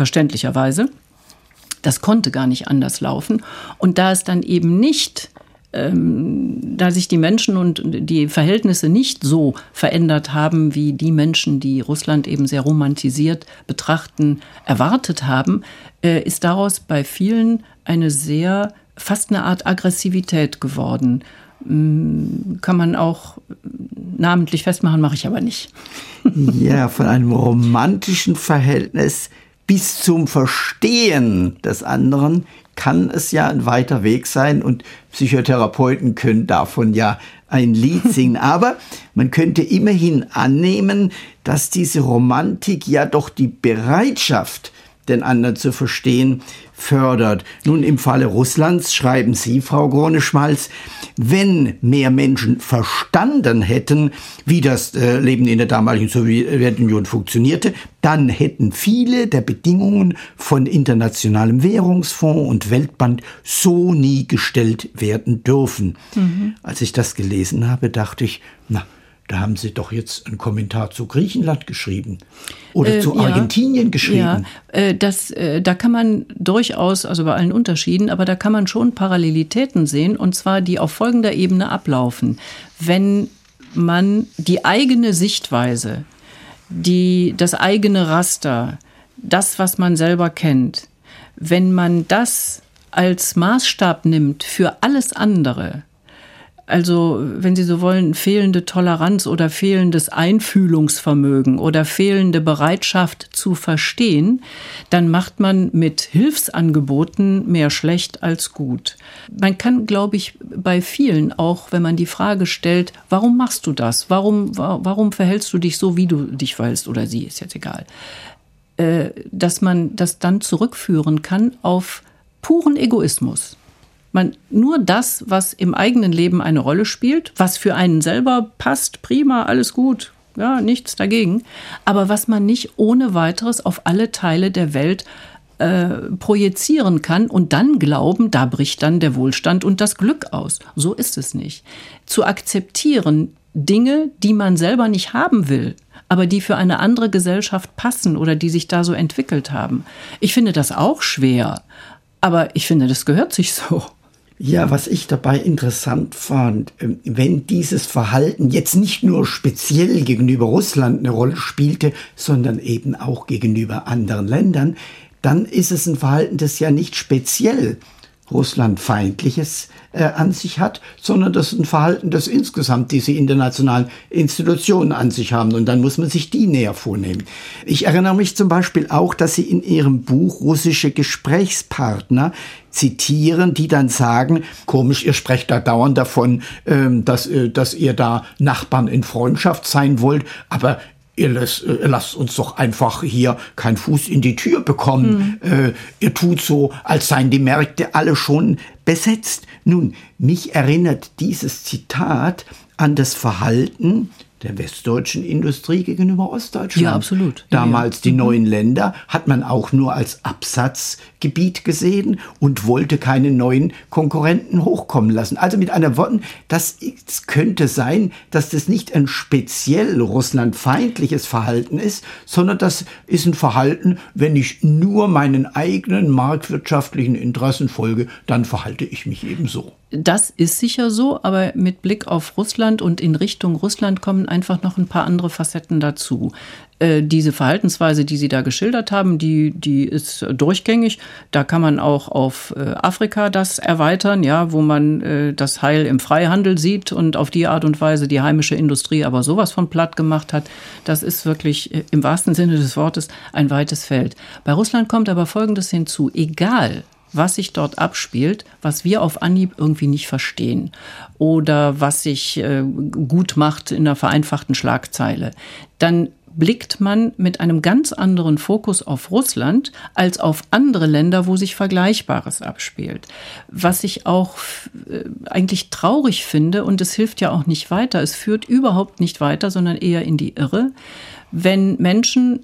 verständlicherweise. Das konnte gar nicht anders laufen. Und da es dann eben nicht ähm, da sich die Menschen und die Verhältnisse nicht so verändert haben, wie die Menschen, die Russland eben sehr romantisiert betrachten, erwartet haben, äh, ist daraus bei vielen eine sehr, fast eine Art Aggressivität geworden. Ähm, kann man auch namentlich festmachen, mache ich aber nicht. Ja, von einem romantischen Verhältnis bis zum Verstehen des anderen kann es ja ein weiter Weg sein und Psychotherapeuten können davon ja ein Lied singen. Aber man könnte immerhin annehmen, dass diese Romantik ja doch die Bereitschaft, den anderen zu verstehen, fördert. Nun, im Falle Russlands schreiben Sie, Frau Krone-Schmalz, wenn mehr Menschen verstanden hätten, wie das äh, Leben in der damaligen Sowjetunion funktionierte, dann hätten viele der Bedingungen von Internationalem Währungsfonds und Weltbank so nie gestellt werden dürfen. Mhm. Als ich das gelesen habe, dachte ich, na, da haben Sie doch jetzt einen Kommentar zu Griechenland geschrieben oder äh, zu Argentinien ja, geschrieben. Ja, äh, das, äh, da kann man durchaus, also bei allen Unterschieden, aber da kann man schon Parallelitäten sehen, und zwar die auf folgender Ebene ablaufen. Wenn man die eigene Sichtweise, die, das eigene Raster, das, was man selber kennt, wenn man das als Maßstab nimmt für alles andere, also, wenn Sie so wollen, fehlende Toleranz oder fehlendes Einfühlungsvermögen oder fehlende Bereitschaft zu verstehen, dann macht man mit Hilfsangeboten mehr schlecht als gut. Man kann, glaube ich, bei vielen auch, wenn man die Frage stellt, warum machst du das? Warum, warum verhältst du dich so, wie du dich verhältst, oder sie, ist jetzt egal, dass man das dann zurückführen kann auf puren Egoismus. Man, nur das, was im eigenen Leben eine Rolle spielt, was für einen selber passt, prima, alles gut, ja, nichts dagegen. Aber was man nicht ohne weiteres auf alle Teile der Welt äh, projizieren kann und dann glauben, da bricht dann der Wohlstand und das Glück aus. So ist es nicht. Zu akzeptieren Dinge, die man selber nicht haben will, aber die für eine andere Gesellschaft passen oder die sich da so entwickelt haben. Ich finde das auch schwer, aber ich finde, das gehört sich so. Ja, was ich dabei interessant fand, wenn dieses Verhalten jetzt nicht nur speziell gegenüber Russland eine Rolle spielte, sondern eben auch gegenüber anderen Ländern, dann ist es ein Verhalten, das ja nicht speziell Russlandfeindliches äh, an sich hat, sondern das ist ein Verhalten, das insgesamt diese internationalen Institutionen an sich haben. Und dann muss man sich die näher vornehmen. Ich erinnere mich zum Beispiel auch, dass Sie in Ihrem Buch russische Gesprächspartner zitieren, die dann sagen, komisch, ihr sprecht da dauernd davon, ähm, dass, äh, dass ihr da Nachbarn in Freundschaft sein wollt, aber Ihr lasst, ihr lasst uns doch einfach hier keinen Fuß in die Tür bekommen. Mhm. Äh, ihr tut so, als seien die Märkte alle schon besetzt. Nun, mich erinnert dieses Zitat an das Verhalten der westdeutschen Industrie gegenüber Ostdeutschland. Ja, absolut. Damals ja. die mhm. neuen Länder hat man auch nur als Absatzgebiet gesehen und wollte keine neuen Konkurrenten hochkommen lassen. Also mit anderen Worten, das könnte sein, dass das nicht ein speziell russlandfeindliches Verhalten ist, sondern das ist ein Verhalten, wenn ich nur meinen eigenen marktwirtschaftlichen Interessen folge, dann verhalte ich mich eben so. Das ist sicher so, aber mit Blick auf Russland und in Richtung Russland kommen einfach noch ein paar andere Facetten dazu. Äh, diese Verhaltensweise, die Sie da geschildert haben, die, die ist durchgängig. Da kann man auch auf äh, Afrika das erweitern, ja, wo man äh, das Heil im Freihandel sieht und auf die Art und Weise die heimische Industrie aber sowas von platt gemacht hat. Das ist wirklich äh, im wahrsten Sinne des Wortes ein weites Feld. Bei Russland kommt aber Folgendes hinzu. Egal, was sich dort abspielt, was wir auf Anhieb irgendwie nicht verstehen oder was sich äh, gut macht in einer vereinfachten Schlagzeile, dann blickt man mit einem ganz anderen Fokus auf Russland als auf andere Länder, wo sich Vergleichbares abspielt. Was ich auch äh, eigentlich traurig finde, und es hilft ja auch nicht weiter, es führt überhaupt nicht weiter, sondern eher in die Irre, wenn Menschen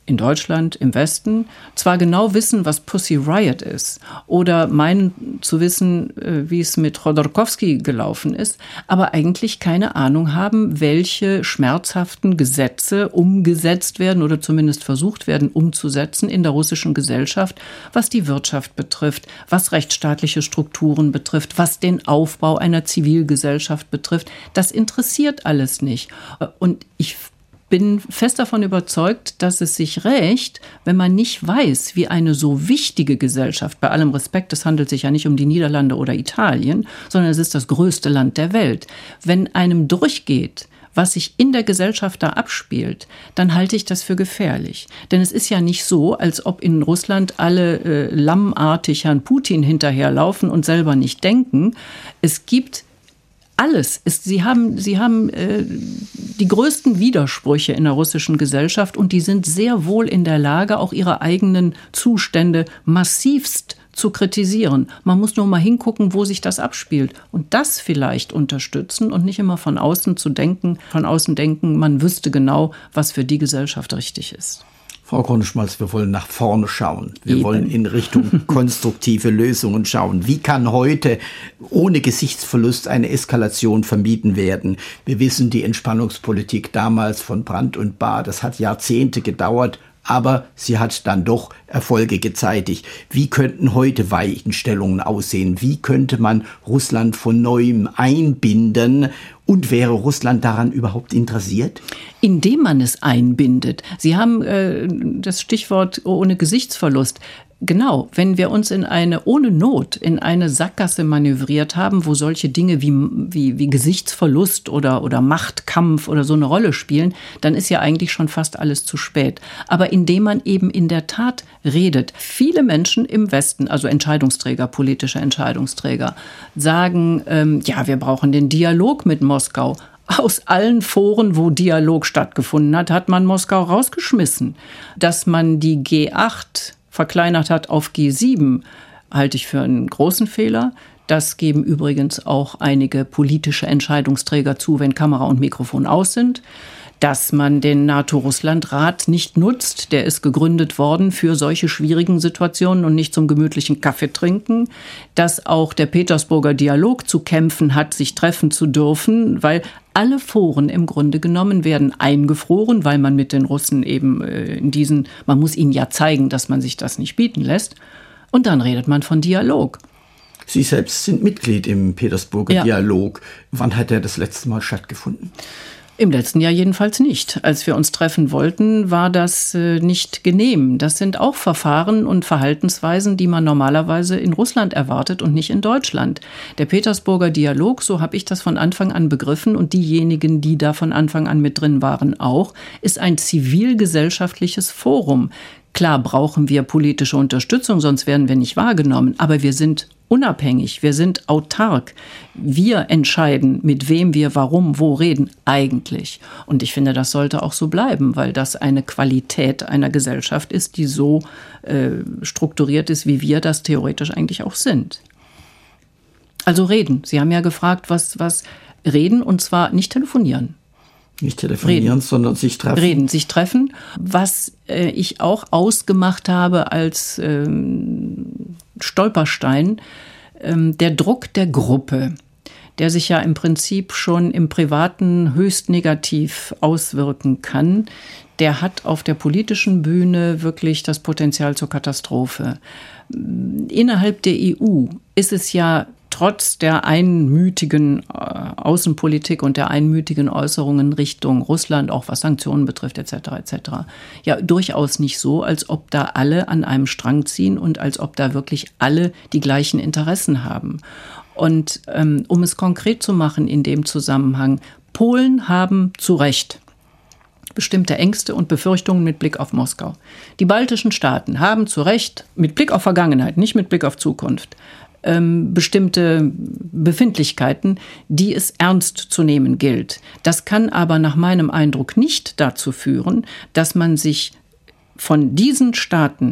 in Deutschland, im Westen, zwar genau wissen, was Pussy Riot ist oder meinen zu wissen, wie es mit Chodorkowski gelaufen ist, aber eigentlich keine Ahnung haben, welche schmerzhaften Gesetze umgesetzt werden oder zumindest versucht werden umzusetzen in der russischen Gesellschaft, was die Wirtschaft betrifft, was rechtsstaatliche Strukturen betrifft, was den Aufbau einer Zivilgesellschaft betrifft. Das interessiert alles nicht. Und ich bin fest davon überzeugt, dass es sich rächt, wenn man nicht weiß, wie eine so wichtige Gesellschaft, bei allem Respekt, es handelt sich ja nicht um die Niederlande oder Italien, sondern es ist das größte Land der Welt. Wenn einem durchgeht, was sich in der Gesellschaft da abspielt, dann halte ich das für gefährlich. Denn es ist ja nicht so, als ob in Russland alle äh, lammartig Herrn Putin hinterherlaufen und selber nicht denken. Es gibt alles. Ist, sie haben, sie haben äh, die größten Widersprüche in der russischen Gesellschaft und die sind sehr wohl in der Lage, auch ihre eigenen Zustände massivst zu kritisieren. Man muss nur mal hingucken, wo sich das abspielt und das vielleicht unterstützen und nicht immer von außen zu denken, von außen denken, man wüsste genau, was für die Gesellschaft richtig ist. Frau Krone-Schmalz, wir wollen nach vorne schauen. Wir Eben. wollen in Richtung konstruktive Lösungen schauen. Wie kann heute ohne Gesichtsverlust eine Eskalation vermieden werden? Wir wissen, die Entspannungspolitik damals von Brandt und Bahr, das hat Jahrzehnte gedauert, aber sie hat dann doch Erfolge gezeitigt. Wie könnten heute Weichenstellungen aussehen? Wie könnte man Russland von Neuem einbinden? Und wäre Russland daran überhaupt interessiert? Indem man es einbindet. Sie haben äh, das Stichwort ohne Gesichtsverlust. Genau, wenn wir uns in eine, ohne Not, in eine Sackgasse manövriert haben, wo solche Dinge wie, wie, wie Gesichtsverlust oder, oder Machtkampf oder so eine Rolle spielen, dann ist ja eigentlich schon fast alles zu spät. Aber indem man eben in der Tat redet, viele Menschen im Westen, also Entscheidungsträger, politische Entscheidungsträger, sagen, ähm, ja, wir brauchen den Dialog mit Moskau. Aus allen Foren, wo Dialog stattgefunden hat, hat man Moskau rausgeschmissen. Dass man die G acht verkleinert hat auf G sieben, halte ich für einen großen Fehler. Das geben übrigens auch einige politische Entscheidungsträger zu, wenn Kamera und Mikrofon aus sind. Dass man den NATO-Russland-Rat nicht nutzt, der ist gegründet worden für solche schwierigen Situationen und nicht zum gemütlichen Kaffee trinken. Dass auch der Petersburger Dialog zu kämpfen hat, sich treffen zu dürfen, weil alle Foren im Grunde genommen werden eingefroren, weil man mit den Russen eben in diesen, man muss ihnen ja zeigen, dass man sich das nicht bieten lässt. Und dann redet man von Dialog. Sie selbst sind Mitglied im Petersburger Ja. Dialog. Wann hat der das letzte Mal stattgefunden? Im letzten Jahr jedenfalls nicht. Als wir uns treffen wollten, war das äh, nicht genehm. Das sind auch Verfahren und Verhaltensweisen, die man normalerweise in Russland erwartet und nicht in Deutschland. Der Petersburger Dialog, so habe ich das von Anfang an begriffen und diejenigen, die da von Anfang an mit drin waren auch, ist ein zivilgesellschaftliches Forum. Klar brauchen wir politische Unterstützung, sonst werden wir nicht wahrgenommen. Aber wir sind unabhängig, wir sind autark. Wir entscheiden, mit wem wir warum, wo reden, eigentlich. Und ich finde, das sollte auch so bleiben, weil das eine Qualität einer Gesellschaft ist, die so äh, strukturiert ist, wie wir das theoretisch eigentlich auch sind. Also reden. Sie haben ja gefragt, was, was reden, und zwar nicht telefonieren. Nicht telefonieren, Reden. sondern sich treffen. Reden, sich treffen. Was äh, ich auch ausgemacht habe als ähm, Stolperstein, ähm, der Druck der Gruppe, der sich ja im Prinzip schon im Privaten höchst negativ auswirken kann, der hat auf der politischen Bühne wirklich das Potenzial zur Katastrophe. Innerhalb der E U ist es ja trotz der einmütigen äh, Außenpolitik und der einmütigen Äußerungen Richtung Russland, auch was Sanktionen betrifft, et cetera, et cetera, ja durchaus nicht so, als ob da alle an einem Strang ziehen und als ob da wirklich alle die gleichen Interessen haben. Und ähm, um es konkret zu machen in dem Zusammenhang, Polen haben zu Recht bestimmte Ängste und Befürchtungen mit Blick auf Moskau. Die baltischen Staaten haben zu Recht, mit Blick auf Vergangenheit, nicht mit Blick auf Zukunft, ähm, bestimmte Befindlichkeiten, die es ernst zu nehmen gilt. Das kann aber nach meinem Eindruck nicht dazu führen, dass man sich von diesen Staaten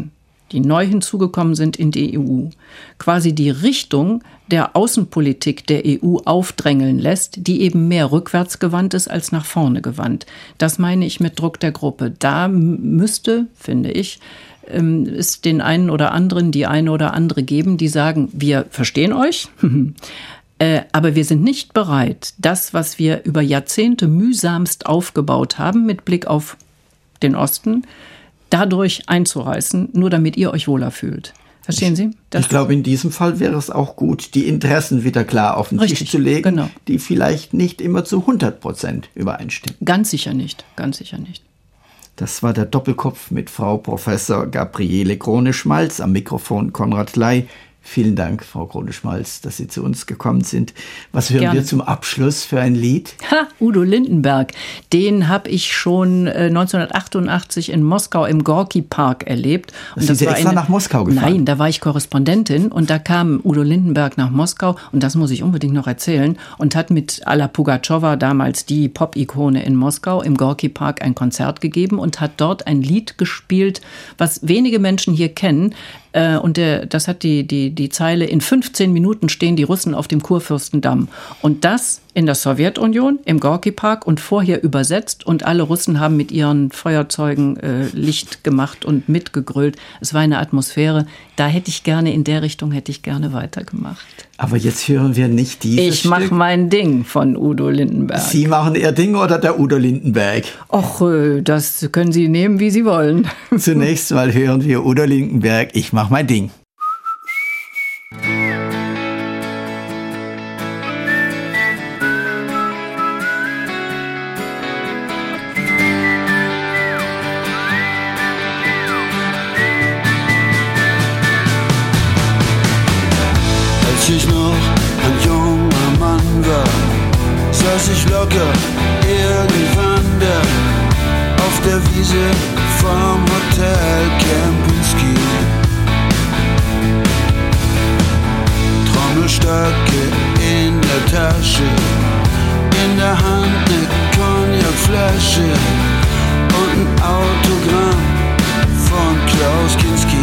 die neu hinzugekommen sind in die E U, quasi die Richtung der Außenpolitik der E U aufdrängeln lässt, die eben mehr rückwärts gewandt ist als nach vorne gewandt. Das meine ich mit Druck der Gruppe. Da müsste, finde ich, es den einen oder anderen, die eine oder andere geben, die sagen, wir verstehen euch, aber wir sind nicht bereit, das, was wir über Jahrzehnte mühsamst aufgebaut haben, mit Blick auf den Osten, dadurch einzureißen, nur damit ihr euch wohler fühlt. Verstehen Sie? Das ich glaube, in diesem Fall wäre es auch gut, die Interessen wieder klar auf den Richtig, Tisch zu legen, genau. die vielleicht nicht immer zu hundert Prozent übereinstimmen. Ganz sicher nicht, ganz sicher nicht. Das war der Doppelkopf mit Frau Professor Gabriele Krone-Schmalz, am Mikrofon Konrad Ley. Vielen Dank, Frau Krone-Schmalz, dass Sie zu uns gekommen sind. Was hören Gerne. wir zum Abschluss für ein Lied? Ha, Udo Lindenberg. Den habe ich schon äh, neunzehnhundertachtundachtzig in Moskau im Gorki-Park erlebt. Und das sind Sie extra eine, nach Moskau gefahren? Nein, da war ich Korrespondentin und da kam Udo Lindenberg nach Moskau und das muss ich unbedingt noch erzählen und hat mit Alla Pugatschowa, damals die Pop-Ikone in Moskau, im Gorki-Park ein Konzert gegeben und hat dort ein Lied gespielt, was wenige Menschen hier kennen. Und der, das hat die, die, die Zeile, in fünfzehn Minuten stehen die Russen auf dem Kurfürstendamm. Und das in der Sowjetunion, im Gorki-Park und vorher übersetzt. Und alle Russen haben mit ihren Feuerzeugen äh, Licht gemacht und mitgegrölt. Es war eine Atmosphäre, da hätte ich gerne, in der Richtung hätte ich gerne weitergemacht. Aber jetzt hören wir nicht dieses Ich mache mein Ding von Udo Lindenberg. Sie machen Ihr Ding oder der Udo Lindenberg? Och, das können Sie nehmen, wie Sie wollen. Zunächst mal hören wir Udo Lindenberg, ich mach mein Ding. Als ich noch ein junger Mann war, saß ich locker irgendwann da auf der Wiese vom Hotel Kempinski. Trommelstöcke in der Tasche, in der Hand eine Cognacflasche und ein Autogramm von Klaus Kinski.